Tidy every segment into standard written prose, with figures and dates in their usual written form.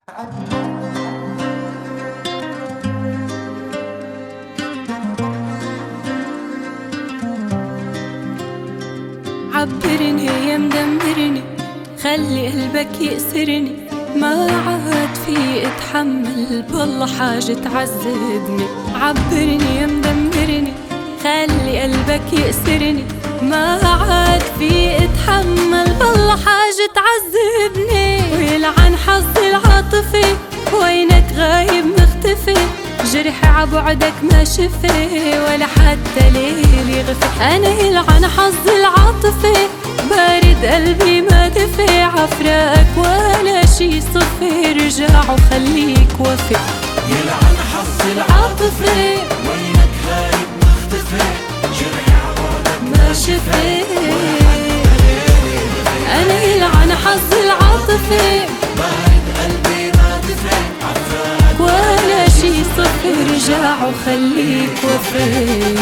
عبرني يا مدمرني، خلي قلبك يأسرني، ما عاد في اتحمل بالله حاجة تعذبني. عبرني يا مدمرني، خلي قلبك يأسرني، ما عاد في اتحمل بالله حاجة تعذبني. ويلعن حظي العاطفي، وينك غايب مختفي، جرحي عبعدك ما شفي، ولا حتى ليلي غفي. أنا يلعن حظي العاطفي، بارد قلبي ما دفي، عفراقك ولا شي صفي، رجع وخليك وفي. يلعن حظي العاطفي، وينك غايب مختفي، جرحي عبعدك ما شفي. أنا يلعن حظي العاطفي، بارد قلبي ما دفي، عفراقك ولا شي صفي، رجع وخليك وفي.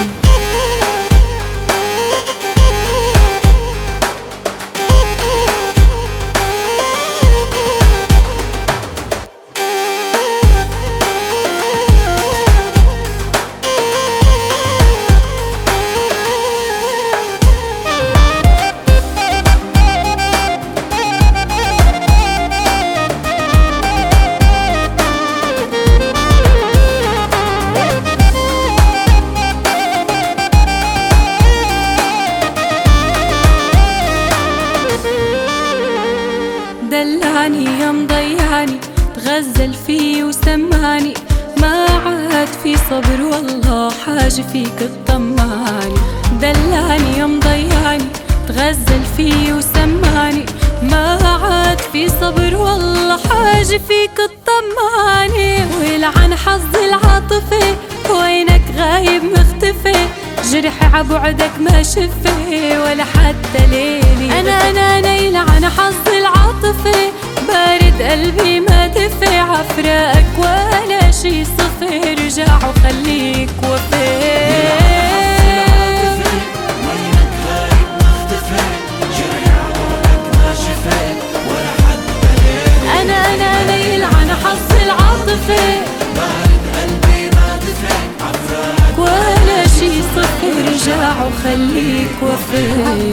دلعني يا مضيعني، تغزل فيه وسمعني، ما عاد في صبر والله حاجة فيك تطمعني. دلعني يا مضيعني، تغزل فيه وسمعني، ما عاد في صبر والله حاجة فيك تطمعني. ويلعن حظي العاطفي، وينك غايب مختفي، جرحي عبعدك ما شفي، ولا حتى ليلي. أنا يلعن حظي العاطفي، بارد قلبي ما دفي، عفراقك ولا شي صفي، رجع وخليك وفي. وينك غايب مختفي، جرحي عبعدك ما شفي، ولا حتى ليلي. أنا يلعن حظي العاطفي، بارد قلبي ما دفي، عفراقك ولا شي صفي، رجع وخليك وفي.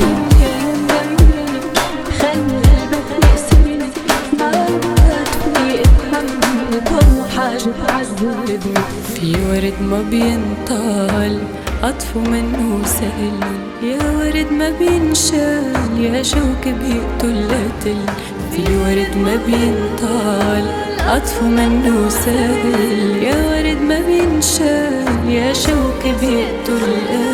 في ورد ما بينطال، قطفه منه سهل، يا ورد ما بينشال، يا شوك بيقتل قتل. في ورد ما بينطال، قطفه منه سهل، يا ورد ما بينشال، يا شوك بيقتل قتل.